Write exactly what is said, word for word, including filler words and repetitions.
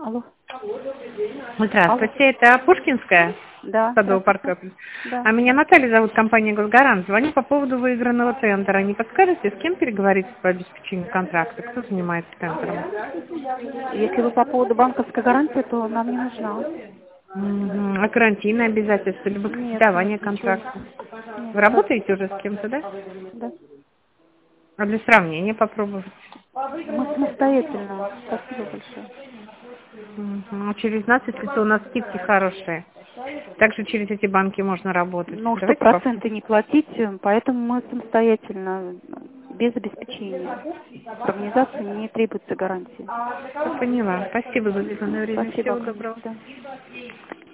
Алло. Здравствуйте, Алло. Это Пушкинская? Да. Садовый парк. Да. А меня Наталья зовут, компания «Госгарант». Звоню по поводу выигранного тендера. Не подскажете, с кем переговорить по обеспечению контракта? Кто занимается тендером? Если вы по поводу банковской гарантии, то нам не нужна. Угу. А гарантийные обязательства, либо кредитование контракта? Нет. Вы работаете уже с кем-то, да? Да. А для сравнения попробовать? Мы самостоятельно. Спасибо большое. Угу. Через нас, если то у нас скидки хорошие. Также через эти банки можно работать. Ну, что Давайте проценты не платить, поэтому мы самостоятельно, без обеспечения. Организации не требуется гарантии. Я поняла. Спасибо за уделенное время. Спасибо. Всего доброго. Да.